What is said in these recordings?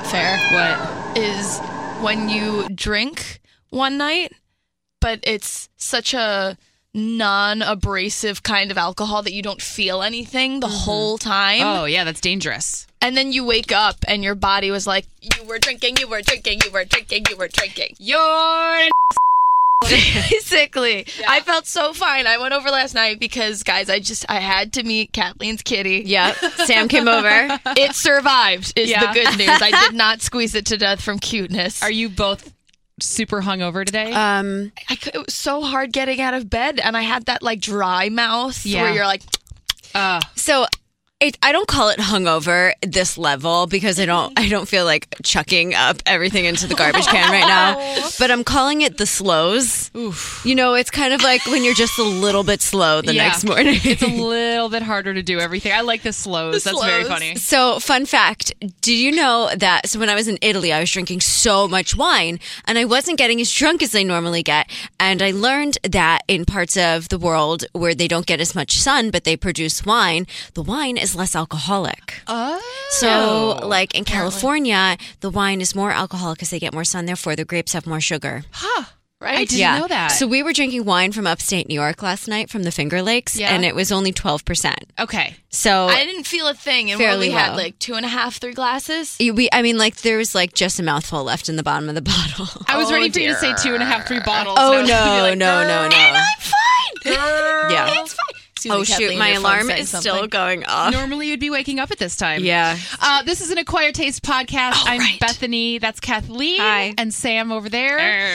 fair. What? Is when you drink one night, but it's such a non-abrasive kind of alcohol that you don't feel anything the whole time. Oh, yeah, that's dangerous. And then you wake up and your body was like, you were drinking, you were drinking, you were drinking, you were drinking. You're... Basically. Yeah. I felt so fine. I went over last night because, guys, I had to meet Kathleen's kitty. Yep. Sam came over. It survived is the good news. I did not squeeze it to death from cuteness. Are you both super hungover today? It was so hard getting out of bed, and I had that like dry mouth where you're like... So... I don't call it hungover this level because I don't feel like chucking up everything into the garbage can right now. But I'm calling it the slows. Oof. You know, it's kind of like when you're just a little bit slow the next morning. It's a little bit harder to do everything. I like the slows. That's very funny. So, fun fact, did you know that when I was in Italy, I was drinking so much wine and I wasn't getting as drunk as I normally get. And I learned that in parts of the world where they don't get as much sun, but they produce wine, the wine is less alcoholic. Oh. So, like in California, the wine is more alcoholic because they get more sun. Therefore, the grapes have more sugar. Huh. Right? I didn't know that. So we were drinking wine from upstate New York last night from the Finger Lakes, and it was only 12%. Okay. So I didn't feel a thing, and we only had like 2.5, 3 glasses. There was like just a mouthful left in the bottom of the bottle. I was ready for you to say 2.5, 3 bottles. Oh, no. And I'm fine. Yeah. It's fine. Oh, shoot. My alarm is still going off. Normally, you'd be waking up at this time. Yeah. This is an Acquired Taste podcast. I'm Bethany. That's Kathleen. Hi. And Sam over there.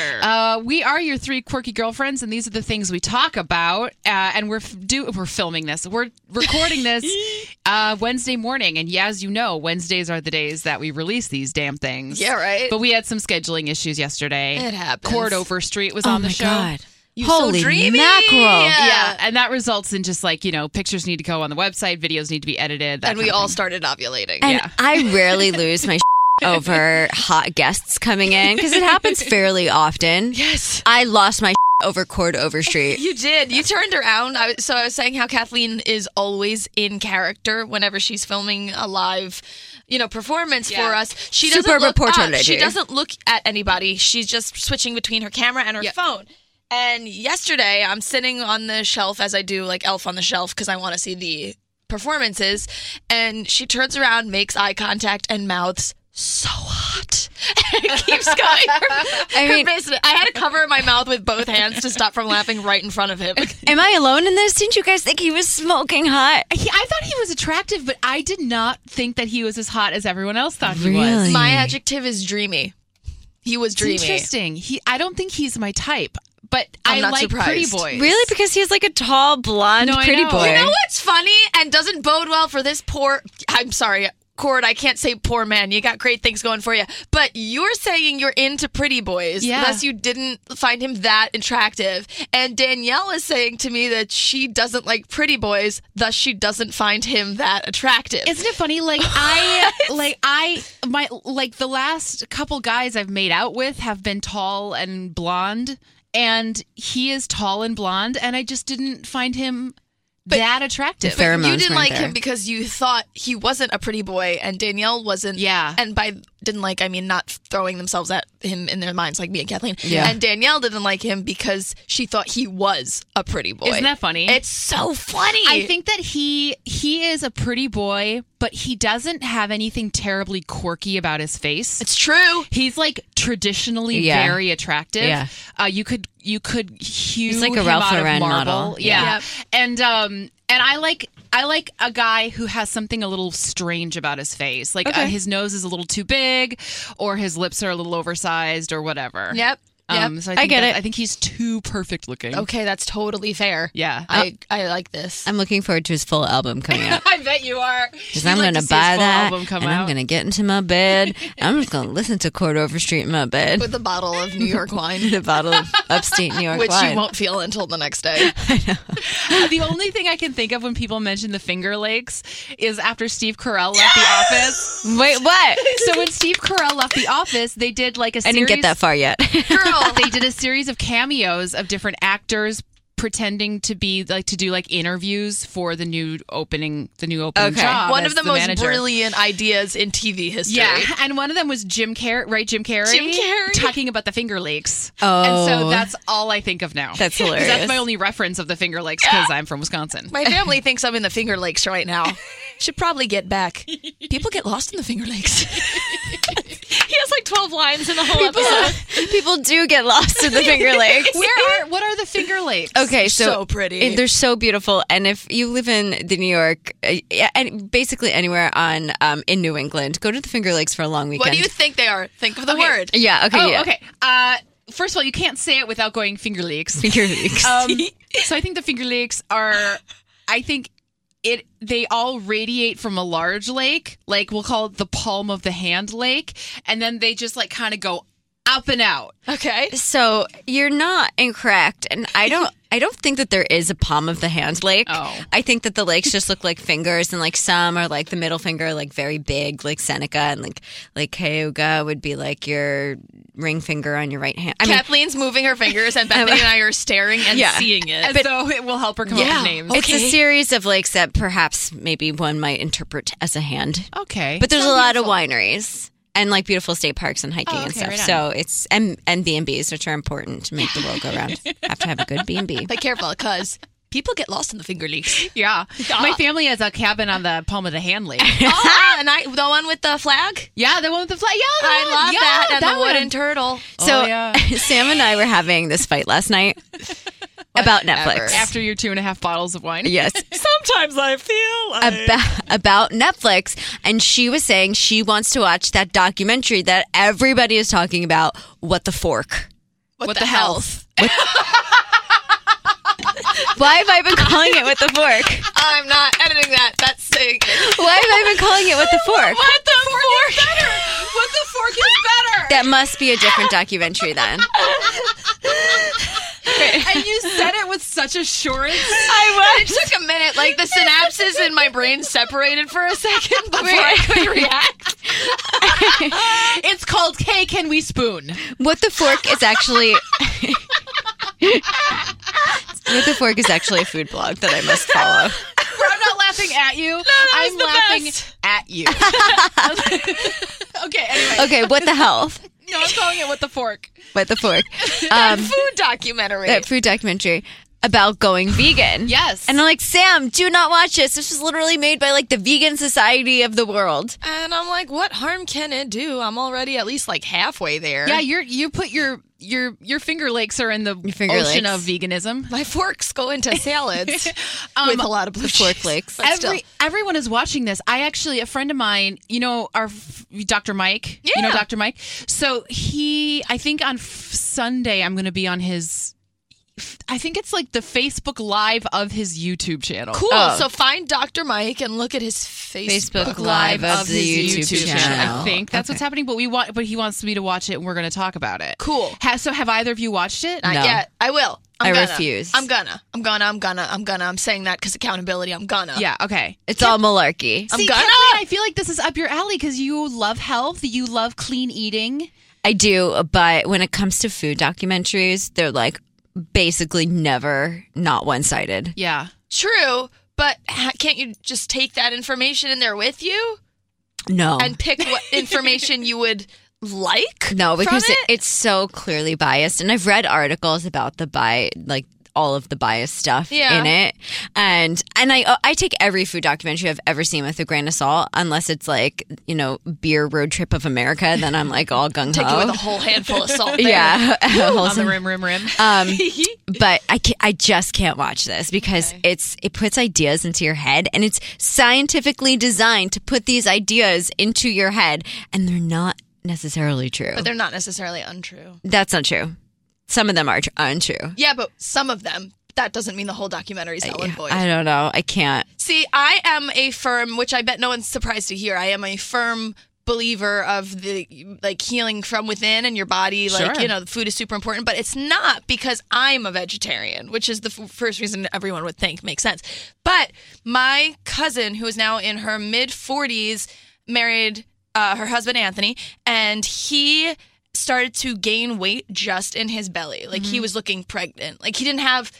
We are your 3 quirky girlfriends, and these are the things we talk about. And we're filming this. We're recording this Wednesday morning. And as you know, Wednesdays are the days that we release these damn things. Yeah, right. But we had some scheduling issues yesterday. It happens. Cord Overstreet was on the show. God. Holy so mackerel. Yeah, and that results in just like, pictures need to go on the website, videos need to be edited. And we all started ovulating. And I rarely lose my over hot guests coming in because it happens fairly often. Yes. I lost my over Cord Overstreet. You did. You turned around. I was saying how Kathleen is always in character whenever she's filming a live performance for us. She doesn't Super look reporter up. lady. She doesn't look at anybody. She's just switching between her camera and her phone. And yesterday, I'm sitting on the shelf as I do, like Elf on the Shelf, because I want to see the performances. And she turns around, makes eye contact, and mouths, "So hot." And it keeps going. I had to cover my mouth with both hands to stop from laughing right in front of him. Am I alone in this? Didn't you guys think he was smoking hot? I thought he was attractive, but I did not think that he was as hot as everyone else thought he was. My adjective is dreamy. He was dreamy. Interesting. I don't think he's my type. But I'm not like surprised. Pretty boys. Really? Because he's like a tall, blonde, pretty boy. You know what's funny and doesn't bode well for this I'm sorry, Cord, I can't say poor man. You got great things going for you. But you're saying you're into pretty boys. Yeah. Thus you didn't find him that attractive. And Danielle is saying to me that she doesn't like pretty boys. Thus she doesn't find him that attractive. Isn't it funny? Like the last couple guys I've made out with have been tall and blonde. And he is tall and blonde, and I just didn't find him that attractive. But you didn't like him because you thought he wasn't a pretty boy, and Danielle wasn't. Yeah. And by didn't like, I mean not throwing themselves at him in their minds like me and Kathleen. Yeah. And Danielle didn't like him because she thought he was a pretty boy. Isn't that funny? It's so funny. I think that he is a pretty boy, but he doesn't have anything terribly quirky about his face. It's true. He's like traditionally very attractive. Yeah. You could hew He's like a him Ralph out of Lauren marble. model. Yeah. And I like a guy who has something a little strange about his face. Like his nose is a little too big, or his lips are a little oversized, or whatever. Yep. So I get it. I think he's too perfect looking. Okay, that's totally fair. Yeah. I like this. I'm looking forward to his full album coming out. I bet you are. Because I'm going to buy that, and I'm going to get into my bed. I'm just going to listen to Cord Overstreet in my bed. With a bottle of New York wine. A bottle of upstate New York Which wine. you won't feel until the next day. I know. The only thing I can think of when people mention the Finger Lakes is after Steve Carell left The Office. Wait, what? So when Steve Carell left The Office, they did like a series. I didn't get that far yet. Girl. They did a series of cameos of different actors, pretending to be like to do like interviews for the new opening job. One of as the most manager. brilliant ideas in TV history. Yeah, and one of them was Jim Carrey, right? Jim Carrey talking about the Finger Lakes. Oh. And so that's all I think of now. That's hilarious. That's my only reference of the Finger Lakes because I'm from Wisconsin. My family thinks I'm in the Finger Lakes right now. Should probably get back. People get lost in the Finger Lakes. He has like 12 lines in the whole episode. People do get lost in the Finger Lakes. What are the Finger Lakes? Okay, So pretty. They're so beautiful, and if you live in the New York, and basically anywhere on in New England, go to the Finger Lakes for a long weekend. What do you think they are? Think of the word. Yeah. Okay. Oh, yeah. okay. First of all, you can't say it without going Finger Lakes. Finger Lakes. So I think the Finger Lakes are, they all radiate from a large lake, like we'll call it the palm of the hand lake, and then they just like kind of go up and out. Okay. So you're not incorrect, and I don't think that there is a palm of the hand lake. Oh. I think that the lakes just look like fingers, and like some are like the middle finger, like very big, like Seneca, and like Cayuga would be like your ring finger on your right hand. I mean, Kathleen's moving her fingers, and Bethany and I are staring and seeing it. And so it will help her come up with names. it's a series of lakes that perhaps maybe one might interpret as a hand. Okay. But there's a lot of wineries. And like beautiful state parks and hiking and okay, stuff. right on. So it's and B&Bs, which are important to make the world go round. Have to have a good B&B. Be careful, because people get lost in the Finger Lakes. Yeah. My family has a cabin on the palm of the hand lake. Oh, and the one with the flag? Yeah, the one with the flag. Yeah, I love that. And the wooden turtle. So yeah. Sam and I were having this fight last night about Netflix. After your 2.5 bottles of wine. Yes. Sometimes I feel about Netflix, and she was saying she wants to watch that documentary that everybody is talking about, What the Fork. What the health? Why have I been calling it What the Fork? I'm not editing that. That's saying it. Why have I been calling it What the Fork? What the fork? What the fork is better? That must be a different documentary then. And you said it with such assurance. It took a minute. Like the synapses in my brain separated for a second before I could react. It's called Hey, Can We Spoon? What the Fork is actually... What the Fork is actually a food blog that I must follow. I'm not laughing at you. I'm laughing at you. Okay, anyway. Okay, What the Health? No, I'm calling it What the Fork. What the Fork? Food documentary. That food documentary about going vegan. Yes. And I'm like, Sam, do not watch this. This was literally made by like the Vegan Society of the world. And I'm like, what harm can it do? I'm already at least like halfway there. Yeah, you put your Finger Lakes are in the Finger ocean Lakes. of veganism. My forks go into salads with a lot of blue Fork cheese. Lakes. But still. Everyone is watching this. A friend of mine, our Dr. Mike. Yeah. You know Dr. Mike? So I think on Sunday, I'm going to be on I think it's like the Facebook Live of his YouTube channel. Cool. Oh. So find Dr. Mike and look at his Facebook Live of his the YouTube channel. I think that's what's happening, but he wants me to watch it, and we're going to talk about it. Cool. So have either of you watched it? Not No. yet. I will. I gonna. refuse. I'm gonna. I'm saying that because accountability. I'm gonna. Yeah. Okay. It's all malarkey. I'm See, gonna. Kathleen, I feel like this is up your alley because you love health, you love clean eating. I do, but when it comes to food documentaries, they're like basically never not one-sided. Yeah. True, but can't you just take that information in there with you No. and pick what information you would like? No, because from it? it's so clearly biased. And I've read articles about all of the bias stuff in it. And I take every food documentary I've ever seen with a grain of salt, unless it's like, Beer Road Trip of America. Then I'm like all gung ho. Take it with a whole handful of salt. There. Yeah. On the rim. But I just can't watch this because it puts ideas into your head, and it's scientifically designed to put these ideas into your head, and they're not necessarily true. But they're not necessarily untrue. That's not true. Some of them are untrue. Yeah, but some of them. That doesn't mean the whole documentary is null and void. I don't know. I can't. See, I am a firm, which I bet no one's surprised to hear. I am a firm believer of the healing from within and your body. Sure. The food is super important, but it's not because I'm a vegetarian, which is the first reason everyone would think makes sense. But my cousin, who is now in her mid 40s, married her husband Anthony, and he started to gain weight just in his belly. He was looking pregnant. He didn't have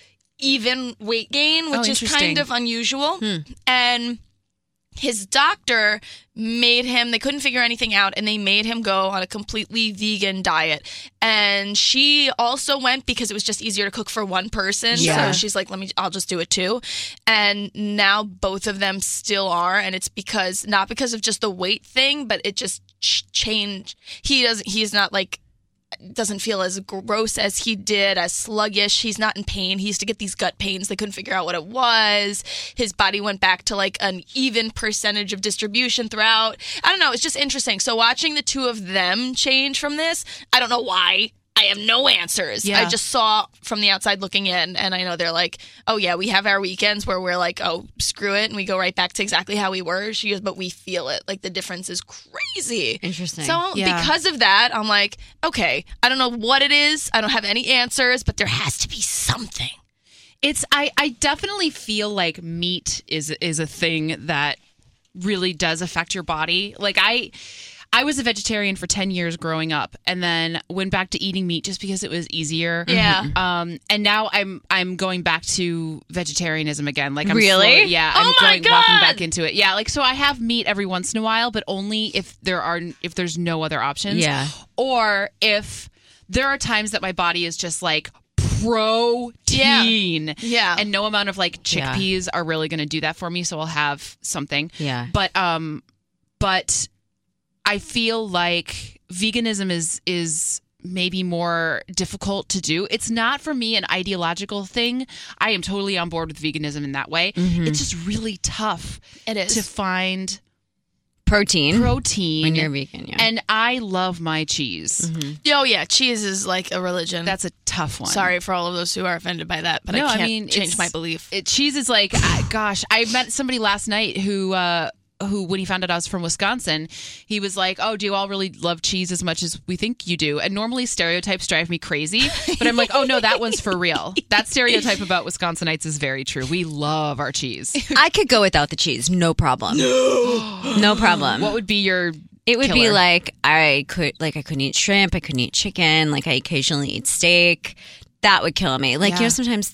even weight gain, which is interesting. kind of unusual. And his doctor made him, they couldn't figure anything out, and they made him go on a completely vegan diet. And she also went because it was just easier to cook for one person. Yeah. So she's like, I'll just do it too. And now both of them still are. And it's because, not because of just the weight thing, but it just changed. He's not like, doesn't feel as gross as he did, as sluggish. He's not in pain. He used to get these gut pains. They couldn't figure out what it was. His body went back to like an even percentage of distribution throughout. I don't know. It's just interesting. So watching the two of them change from this, I don't know why. I have no answers. Yeah. I just saw from the outside looking in, and I know they're like, oh yeah, we have our weekends where we're like, oh, screw it, and we go right back to exactly how we were. She goes, but we feel it. Like the difference is crazy. Interesting. So Yeah. because of that, I'm like, okay, I don't know what it is. I don't have any answers, but there has to be something. I definitely feel like meat is a thing that really does affect your body. Like I was a vegetarian for 10 years growing up, and then went back to eating meat just because it was easier. Yeah. And now I'm going back to vegetarianism again. Like I'm Really? yeah. Oh my walking God! back into it. Yeah. Like so, I have meat every once in a while, but only if there's no other options. Yeah. Or if there are times that my body is just like protein. Yeah. And no amount of like chickpeas are really going to do that for me. So I'll have something. Yeah. But I feel like veganism is maybe more difficult to do. It's not for me an ideological thing. I am totally on board with veganism in that way. It's just really tough It is. to find Protein. protein When you're vegan, yeah. And I love my cheese. Oh yeah, cheese is like a religion. That's a tough one. Sorry for all of those who are offended by that, but No, I I can't mean, change it's- my belief. Cheese is like, I met somebody last night who when he found out I was from Wisconsin, he was like, oh, do you all really love cheese as much as we think you do? And normally stereotypes drive me crazy, but I'm like, oh no, that one's for real. That stereotype about Wisconsinites is very true. We love our cheese. I could go without the cheese, no problem. No problem. What would be your It would be killer? like I couldn't eat shrimp, I couldn't eat chicken, like I occasionally eat steak. That would kill me. Like, Yeah. you know, sometimes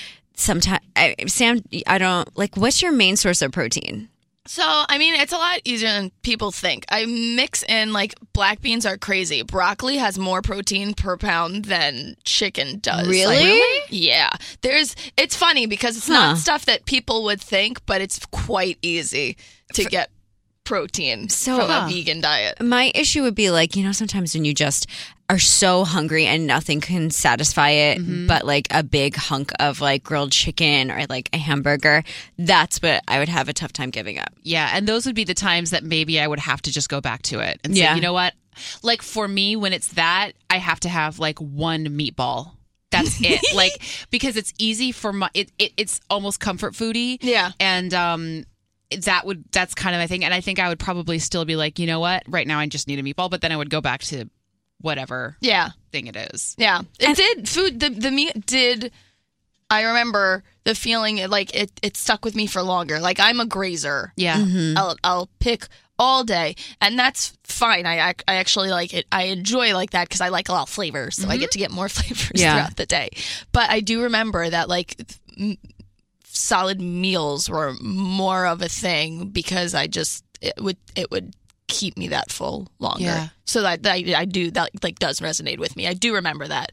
Sam, I don't like, what's your main source of protein? So, I mean, it's a lot easier than people think. I mix in, like, black beans are crazy. Broccoli has more protein per pound than chicken does. Really? Yeah. It's funny because it's not stuff that people would think, but it's quite easy to get protein from a vegan diet. My issue would be like, you know, sometimes when you just are so hungry and nothing can satisfy it but like a big hunk of like grilled chicken or like a hamburger, that's what I would have a tough time giving up. Yeah, and those would be the times that maybe I would have to just go back to it and say, Yeah. you know what? Like for me, when it's that, I have to have like one meatball. That's it. Like, because it's easy for it's almost comfort foody. Yeah. And that's kind of my thing. And I think I would probably still be like, you know what? Right now I just need a meatball, but then I would go back to whatever Yeah. thing it is. Yeah. The meat did. I remember the feeling, like, it stuck with me for longer. Like, I'm a grazer. Yeah. I'll pick all day, and that's fine. I actually like it. I enjoy like that because I like a lot of flavors, so I get to get more flavors throughout the day. But I do remember that like solid meals were more of a thing because it would keep me that full longer. Yeah. So that I do that like does resonate with me. I do remember that.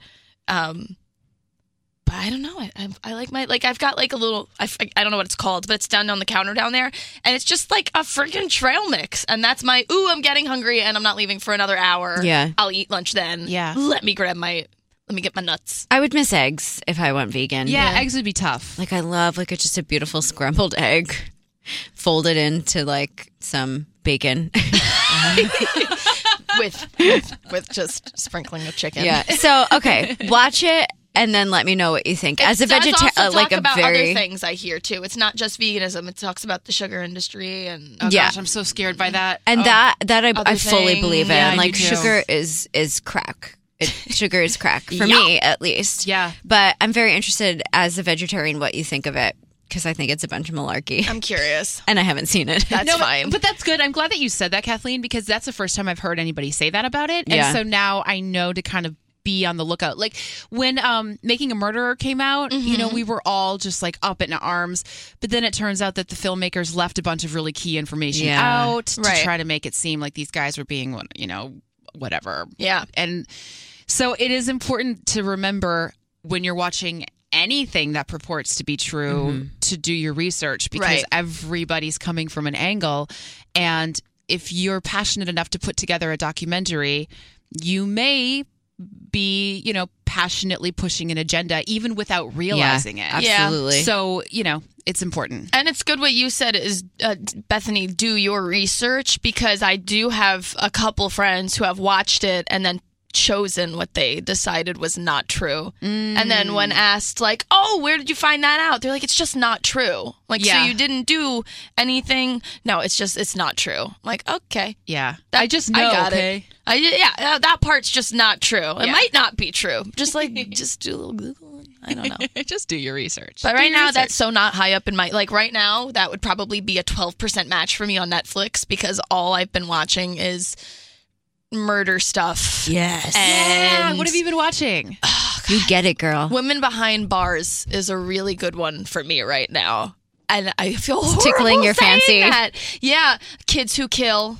But I don't know. I like my, like, I've got like a little, I don't know what it's called, but it's down on the counter down there. And it's just like a freaking trail mix. And that's my, I'm getting hungry and I'm not leaving for another hour. Yeah. I'll eat lunch then. Yeah. Let me get my nuts. I would miss eggs if I went vegan. Yeah, eggs would be tough. Like I love like just a beautiful scrambled egg folded into like some bacon. with just sprinkling of chicken. Yeah. So, okay, watch it and then let me know what you think. As a vegetarian, like a about very other things I hear too. It's not just veganism. It talks about the sugar industry and Oh Yeah. gosh, I'm so scared by that. and that I other fully thing. believe in. Yeah, I like do too. sugar is crack. Sugar is crack for me at least. Yeah. But I'm very interested as a vegetarian what you think of it because I think it's a bunch of malarkey. I'm curious. And I haven't seen it. That's fine. But that's good. I'm glad that you said that, Kathleen, because that's the first time I've heard anybody say that about it. Yeah. And so now I know to kind of be on the lookout. Like when Making a Murderer came out, we were all just like up in arms. But then it turns out that the filmmakers left a bunch of really key information out to try to make it seem like these guys were being, whatever. Yeah. And so it is important to remember when you're watching anything that purports to be true to do your research, because everybody's coming from an angle. And if you're passionate enough to put together a documentary, you may be, passionately pushing an agenda even without realizing it. Absolutely. So, it's important. And it's good what you said is, Bethany, do your research, because I do have a couple friends who have watched it and then chosen what they decided was not true. And then when asked like, oh, where did you find that out? They're like, it's just not true. Like, so you didn't do anything? No, it's not true. I'm like, okay. Yeah. I just know, I got okay? it. That part's just not true. It might not be true. Just like, just do a little Google. I don't know. Just do your research. But right now, that's so not high up in my... Like, right now, that would probably be a 12% match for me on Netflix, because all I've been watching is murder stuff. Yes. And what have you been watching? You get it, girl. Women Behind Bars is a really good one for me right now. And I feel horrible tickling your saying fancy. That. Yeah. Kids Who Kill.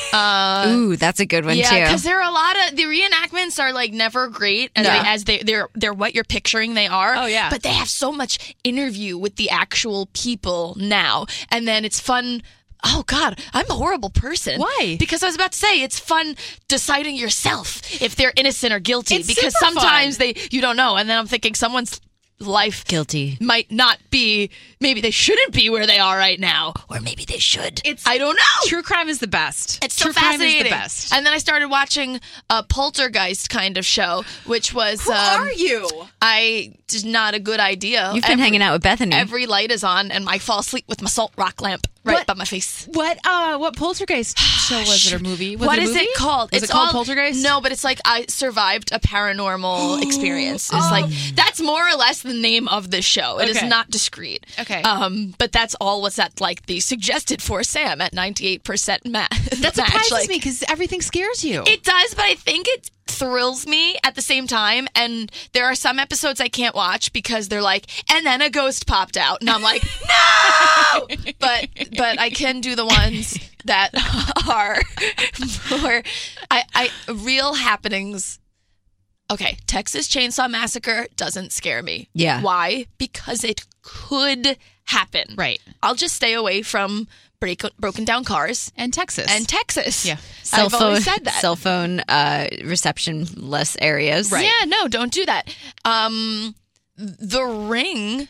Ooh, that's a good one too. Yeah, because there are a lot of the reenactments are like never great as they're what you're picturing they are. Oh yeah, but they have so much interview with the actual people now, and then it's fun. Oh God, I'm a horrible person. Why? Because I was about to say it's fun deciding yourself if they're innocent or guilty. It's because super sometimes fun. you don't know, and then I'm thinking someone's life guilty might not be, maybe they shouldn't be where they are right now, or maybe they should. I don't know. True crime is the best. It's so True fascinating. crime is the best. And then I started watching a Poltergeist kind of show, which was Who are you? Just not a good idea. You've been hanging out with Bethany. Every light is on, and I fall asleep with my salt rock lamp right by my face. What Poltergeist show was it, or movie? What is it called? Was it called Poltergeist? No, but it's like I survived a paranormal experience. It's like that's more or less the name of this show. It is not discreet. Okay. But that's all what's at like the suggested for Sam at 98% That surprises me because everything scares you. It does, but I think it thrills me at the same time. And there are some episodes I can't watch because they're like, and then a ghost popped out, and I'm like, no. But I can do the ones that are more real happenings. Okay, Texas Chainsaw Massacre doesn't scare me. Yeah. Why? Because it could happen. Right. I'll just stay away from broken down cars. And Texas. Yeah. I've always said that. Cell phone reception-less areas. Right. Yeah, no, don't do that. The Ring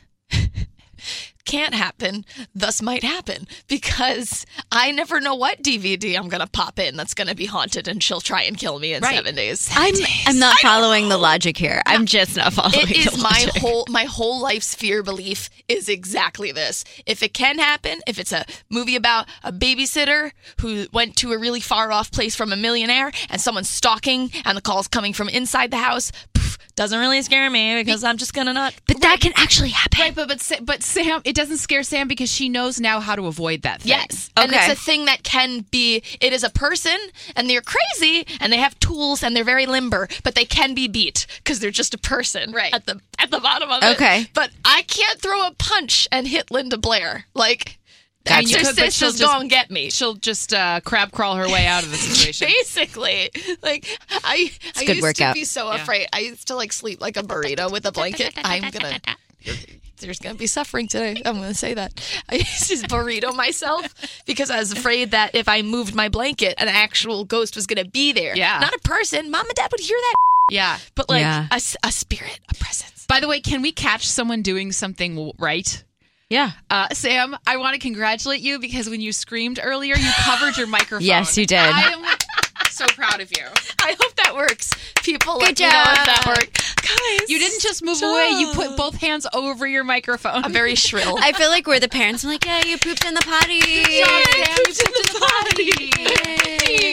can't happen, thus might happen, because I never know what DVD I'm going to pop in that's going to be haunted and she'll try and kill me in 7 days. I'm not following the logic here. I'm just not following the logic. It is my whole life's fear belief is exactly this. If it can happen, if it's a movie about a babysitter who went to a really far off place from a millionaire and someone's stalking and the call's coming from inside the house, doesn't really scare me because I'm just gonna not. But that can actually happen. Right, but Sam, it doesn't scare Sam because she knows now how to avoid that thing. Yes, and it's a thing that can be. It is a person, and they're crazy, and they have tools, and they're very limber, but they can be beat because they're just a person, right? At the bottom of it. Okay, but I can't throw a punch and hit Linda Blair like. Gotcha. Exorcist she'll just gonna get me. She'll just crab crawl her way out of the situation. Basically, like I used workout. to be so afraid. I used to like sleep like a burrito with a blanket. There's gonna be suffering today. I'm gonna say that. I used to burrito myself because I was afraid that if I moved my blanket, an actual ghost was gonna be there. Yeah, not a person. Mom and Dad would hear that. Yeah, but like a spirit, a presence. By the way, can we catch someone doing something right? Yeah. Sam, I want to congratulate you because when you screamed earlier, you covered your microphone. Yes, you did. I am so proud of you. I hope that works. People, let me know if that worked. Guys, you didn't just move away. You put both hands over your microphone. I'm very shrill. I feel like we're the parents. I'm like, yeah, you pooped in the potty. Good job, Sam. You pooped in the potty.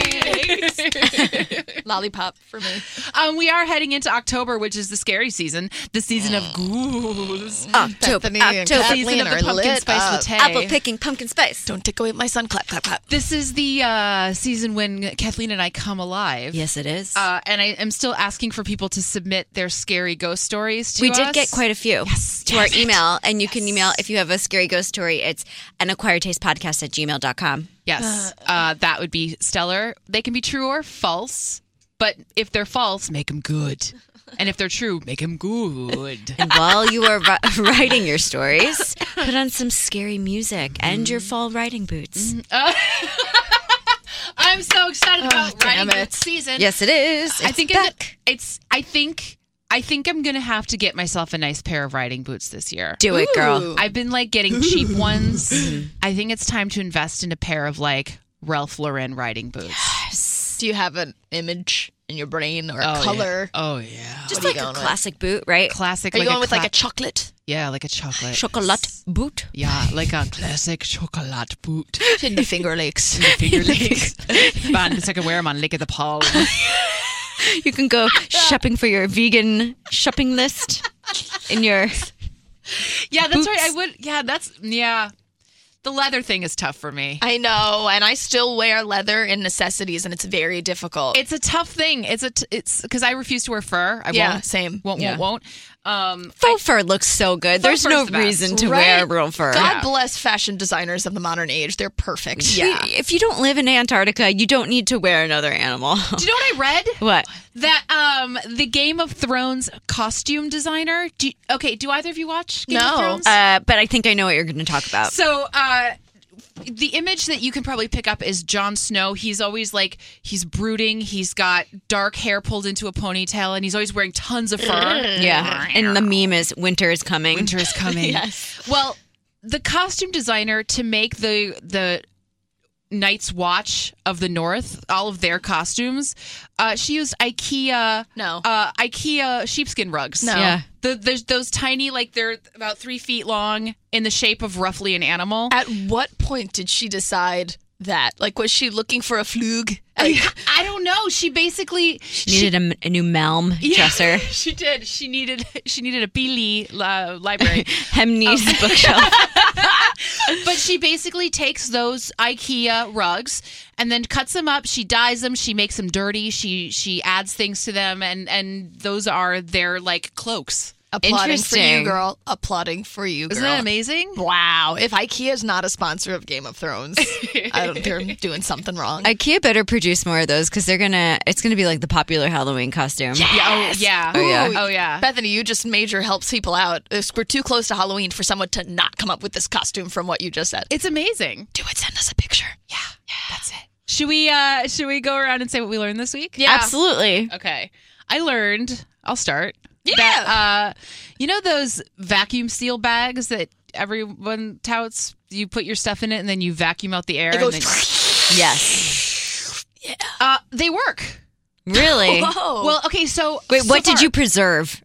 Lollipop for me. We are heading into October, which is the scary season, the season of ghouls. Bethany and Season Kathleen of the are pumpkin lit spice up. latte. Apple picking pumpkin spice. Don't take away my sun. Clap, clap, clap. This is the season when Kathleen and I come alive. Yes, it is. And I am still asking for people to submit their scary ghost stories to We us. did get quite a few to our email, and you can email if you have a scary ghost story. It's anacquiredtastepodcast@gmail.com. Yes, that would be stellar. They can be true or false, but if they're false, make them good. And if they're true, make them good. And while you are writing your stories, put on some scary music and your fall riding boots. I'm so excited about damn writing it. this season. Yes, it is. I think back. I think I'm gonna have to get myself a nice pair of riding boots this year. Do it, girl. I've been like getting cheap ones. I think it's time to invest in a pair of like Ralph Lauren riding boots. Do you have an image in your brain or a Oh, color? Yeah. Oh yeah. Just What are like you a going with? classic boot, right? Classic. Are you like going with like a cla- chocolate? Yeah, like a chocolate. Chocolate boot. Yeah, like a classic chocolate boot. In the Finger Lakes. Finger legs. Fun, so I can wear them on Lick of the Palm. You can go shopping for your vegan shopping list in your. Yeah, that's Boots. right. I would. Yeah. The leather thing is tough for me. I know, and I still wear leather in necessities, and it's very difficult. It's a tough thing. It's because I refuse to wear fur. I Yeah, won't. same. Won't. Yeah. Won't. Faux fur looks so good. There's fur's no the best, reason to right? wear real fur. God bless fashion designers of the modern age. They're perfect. Yeah. If you don't live in Antarctica, you don't need to wear another animal. Do you know what I read? What? That the Game of Thrones costume designer. Do either of you watch Game of No. Thrones? But I think I know what you're going to talk about. So, the image that you can probably pick up is Jon Snow. He's always like, he's brooding. He's got dark hair pulled into a ponytail, and he's always wearing tons of fur. Yeah. And the meme is winter is coming. Winter is coming. Yes. Well, the costume designer to make the Night's Watch of the North, all of their costumes, she used IKEA sheepskin rugs. No. Yeah. There's those tiny, like they're about 3 feet long, in the shape of roughly an animal. At what point did she decide that? Like, was she looking for a flug? I don't know. She basically Needed a new Malm dresser. She did. She needed a Beely library. Hemney's bookshelf. But she basically takes those IKEA rugs and then cuts them up. She dyes them. She makes them dirty. She adds things to them, and those are their like cloaks. Applauding for you, Interesting. girl. Applauding for you, girl. Isn't that amazing? Wow. If IKEA is not a sponsor of Game of Thrones, they're doing something wrong. IKEA better produce more of those because it's gonna be like the popular Halloween costume. Yeah. Oh, yeah. Oh yeah. Bethany, you just major helps people out. We're too close to Halloween for someone to not come up with this costume from what you just said. It's amazing. Do it. Send us a picture. Yeah. That's it. Should we go around and say what we learned this week? Yeah. Absolutely. Okay. I learned. I'll start. Yeah. That, you know those vacuum seal bags that everyone touts? You put your stuff in it and then you vacuum out the air. It goes. and Yes. they work. Really? Whoa. Well, okay, so Wait, what so did you preserve?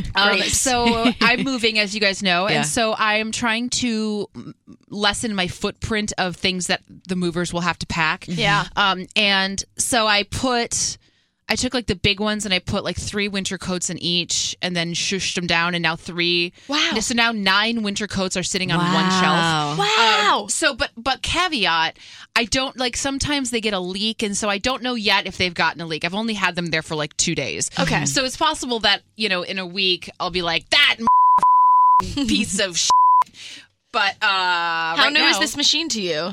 so I'm moving, as you guys know, Yeah. and so I am trying to lessen my footprint of things that the movers will have to pack. Yeah. And so I took like the big ones and I put like 3 winter coats in each, and then shushed them down, and now 3. Wow. So now 9 winter coats are sitting on one Wow. shelf. Wow. So, but caveat, I don't like. Sometimes they get a leak, and so I don't know yet if they've gotten a leak. I've only had them there for like 2 days. Okay. So it's possible that in a week I'll be like that piece of shit. But How new is this machine to you?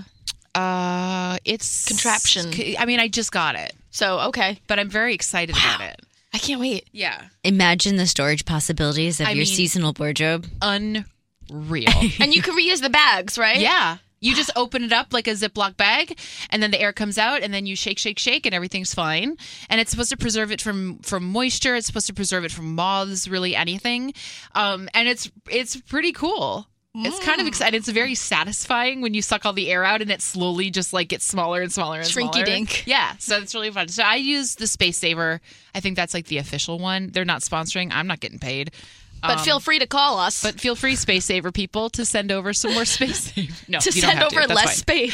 It's Contraption. I mean, I just got it, So, okay. but I'm very excited about it. I can't wait. Yeah, Imagine the storage possibilities of I your mean- seasonal wardrobe. unreal. And you can reuse the bags, right? Yeah. You just open it up like a Ziploc bag, and then the air comes out, and then you shake, shake, shake, and everything's fine. And it's supposed to preserve it from moisture. It's supposed to preserve it from moths, really anything. And it's pretty cool. It's kind of exciting. It's very satisfying when you suck all the air out and it slowly just like gets smaller and smaller and Shrinky smaller. dink. Yeah, so it's really fun. So I use the Space Saver. I think that's like the official one. They're not sponsoring. I'm not getting paid. But feel free to call us. But feel free, Space Saver people, to send over some more Space Saver. No, to you don't send have over to. That's less fine.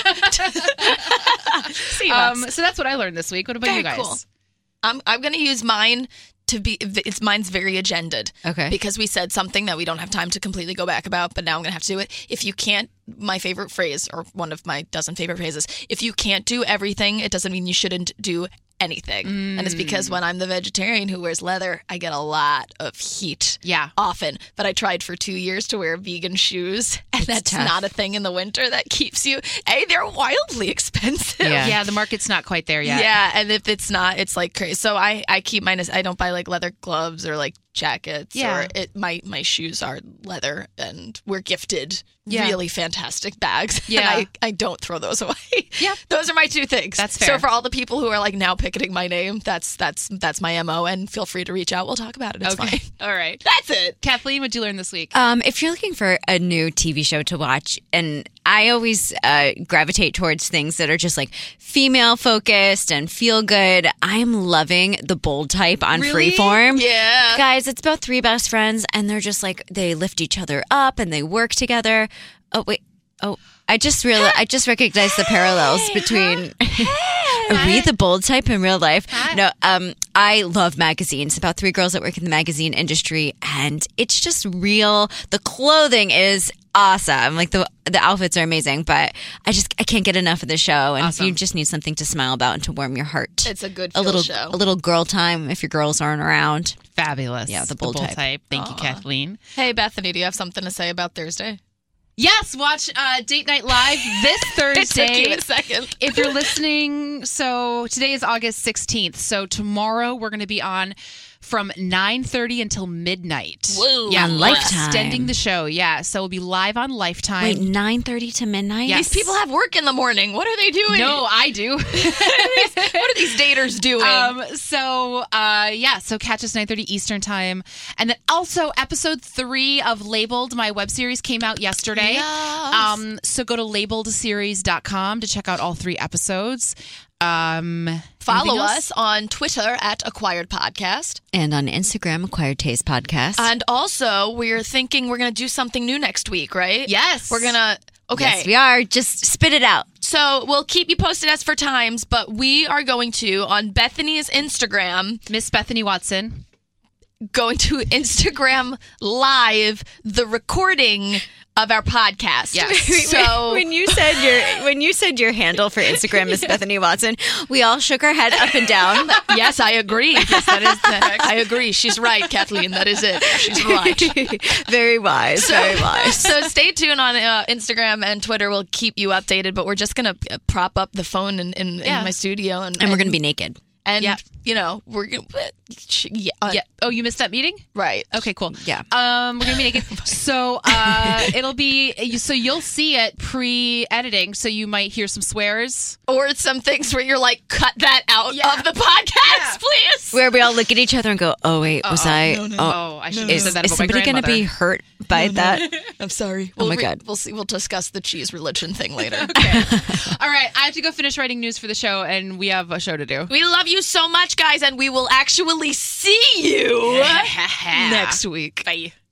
space. So that's what I learned this week. What about you guys? Cool. I'm going to use mine mine's very agended. Okay. Because we said something that we don't have time to completely go back about, but now I'm going to have to do it. If you can't, my favorite phrase, or one of my dozen favorite phrases, if you can't do everything, it doesn't mean you shouldn't do anything. And it's because when I'm the vegetarian who wears leather, I get a lot of heat. Yeah. Often. But I tried for 2 years to wear vegan shoes, and that's tough. not a thing in the winter that keeps you. They're wildly expensive. Yeah, the market's not quite there yet. Yeah, and if it's not, it's like crazy. So I keep mine. I don't buy like leather gloves or like jackets. Yeah. Or my shoes are leather, and we're gifted Yeah. really fantastic bags. Yeah. And I don't throw those away. Yeah. Those are my two things. That's fair. So for all the people who are like now picketing my name, that's my MO, and feel free to reach out. We'll talk about it. It's Okay. fine. All right. That's it. Kathleen, what'd you learn this week? If you're looking for a new TV show to watch, and I always gravitate towards things that are just like female focused and feel good, I'm loving The Bold Type on Really? Freeform. Yeah. Guys, it's about three best friends, and they're just like, they lift each other up and they work together. Oh, wait. Oh, I just recognized the parallels between Read The Bold Type in real life. No, I love magazines, about three girls that work in the magazine industry, and it's just real. The clothing is awesome. Like the outfits are amazing, but I can't get enough of the show. And Awesome. if you just need something to smile about and to warm your heart, It's a good a little show. a little girl time if your girls aren't around. Fabulous. Yeah, The Bold Type. Thank you, Kathleen. Hey, Bethany, do you have something to say about Thursday? Yes, watch Date Night Live this Thursday. It took you a second. If you're listening, so today is August 16th. So tomorrow we're going to be on from 9:30 until midnight. Whoa. Yeah, On we're Lifetime. extending the show. Yeah, so we'll be live on Lifetime. Wait, 9:30 to midnight? Yes. These people have work in the morning. What are they doing? No, I do. What are these daters doing? So catch us 9:30 Eastern time. And then also episode 3 of Labeled, my web series, came out yesterday. Yes. So go to labelledseries.com to check out all 3 episodes. Follow anything else? us on Twitter at Acquired Podcast. And on Instagram, Acquired Taste Podcast. And also, we're thinking we're going to do something new next week, right? Yes. We're going to... Okay. Yes, we are. Just spit it out. So we'll keep you posted as for times, but we are going to, on Bethany's Instagram, Miss Bethany Watson. going to Instagram live the recording of our podcast. Yes. So when you said your handle for Instagram is Bethany Watson, we all shook our head up and down. yes, I agree. Yes, that is I agree. She's right, Kathleen. That is it. She's right. Very wise. Very wise. So stay tuned on Instagram and Twitter. We'll keep you updated, but we're just going to prop up the phone in my studio. And And we're going to be naked. And, Yeah. you know, we're going to... Yeah. Oh, you missed that meeting? Right. Okay, cool. Yeah. We're gonna be naked. So it'll be. So you'll see it pre-editing. So you might hear some swears. Or some things where you're like, cut that out of the podcast, please. Where we all look at each other and go, "Oh wait, was I? Oh, I shouldn't have Is said that about my somebody going to grandmother. be hurt by that?" I'm sorry. Oh my God. We'll see. We'll discuss the cheese religion thing later. All right, I have to go finish writing news for the show, and we have a show to do. We love you so much, guys, and we will actually see you next week. Bye.